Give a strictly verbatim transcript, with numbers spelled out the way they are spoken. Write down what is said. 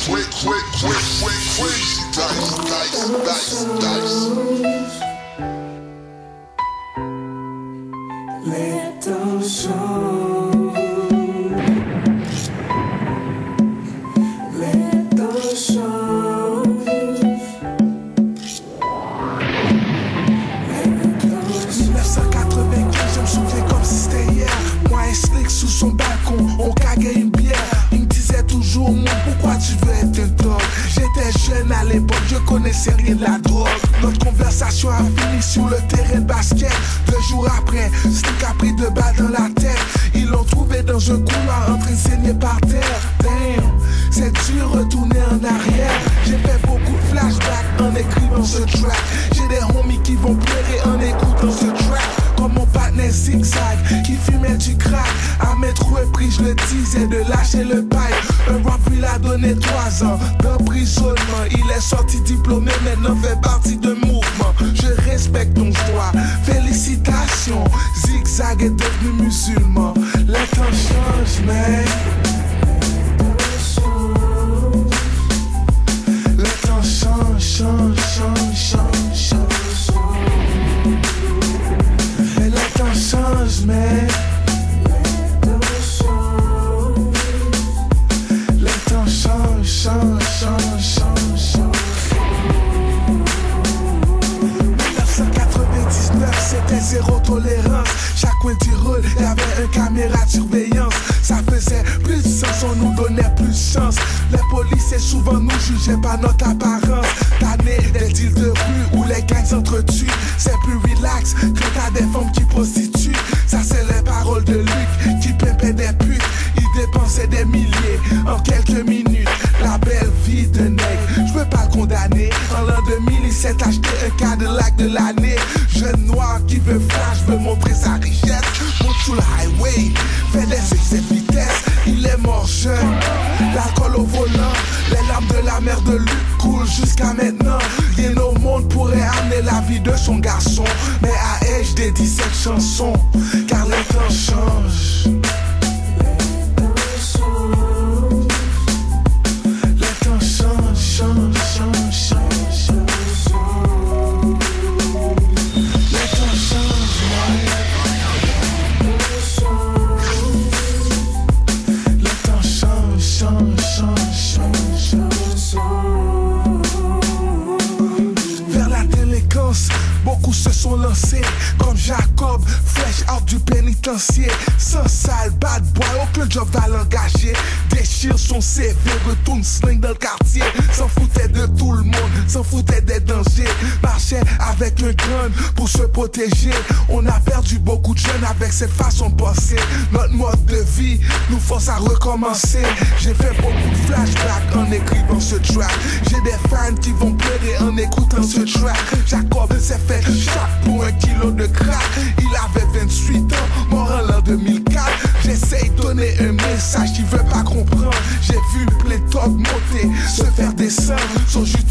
quick, quick, quick, quick, crazy dice, dice, dice, dice. Little show, little show, dix-neuf cent quatre-vingt-quinze, je me souviens comme si c'était hier. Moi et Slick sous son balcon, on caguait une bière. Il me disait toujours, moi, pourquoi tu veux être un dog? J'étais jeune à l'époque, je connaissais rien de la drogue. Notre conversation a fini sur le terrain de basket. Deux jours après, Slick a pris deux balles dans la tête. Ils l'ont trouvé dans un couloir en train de saigner par terre. Damn, c'est dur retourner en arrière. J'ai fait beaucoup de flashbacks en écrivant ce track. J'ai des homies qui vont pleurer en écoutant ce track. Comme mon partenaire Zigzag qui fumait du crack. À mettre repris, je le disais de lâcher le bail. Un rap lui a donné trois ans d'emprisonnement. Il est sorti diplômé, maintenant fait partie d'un mouvement. Je respecte ton choix, félicitations. Zigzag est devenu musulman. Les temps changent, mais les temps changent, changent, changent, changent, changent. Et les temps changent, mais les temps changent, changent, changent, changent, changent. dix-neuf cent quatre-vingt-dix-neuf, c'était zéro tolérance. Chaque coin du rôle, y'avait un caméra de surveillance. Ça faisait plus de sens, on nous donnait plus de chance. Les policiers souvent nous jugeaient par notre apparence. Tanné des deals de rue où les gangs s'entretuent. C'est plus relax que t'as des femmes qui prostituent. Ça c'est les paroles de Luc qui pimpait des putes. Il dépensait des milliers en quelques minutes. La belle vie de nègre, je veux pas le condamner. En l'an deux mille, il s'est acheté un Cadillac de l'année. Jeune noir qui veut flash, veut montrer sa richesse. Monte sur le highway, fait des excès de vitesse. Il est mort jeune, l'alcool au volant. Les larmes de la mère de Luc coulent jusqu'à maintenant. Rien au monde pourrait amener la vie de son garçon. Mais à elle, je dédie cette chanson, car les temps changent. Beaucoup se sont lancés comme Jacob, fresh out du pénitencier. Sans sale, bad boy, aucun job va l'engager. Déchire son C V, retourne sling dans le quartier. S'en foutait de tout le monde, s'en foutait des dangers. Marchait avec le gun pour se protéger. On a perdu beaucoup de jeunes avec cette façon de penser. Notre mode de vie nous force à recommencer. J'ai fait beaucoup de flashbacks en écrivant ce track. J'ai des fans qui vont pleurer en écoutant ce track. Jacob s'est fait chaque pour un kilo de crack. Il avait vingt-huit ans, mort en l'an deux mille quatre. J'essaye de donner un message qu'il veut pas comprendre. J'ai vu plein de monter, se faire descendre. Son jus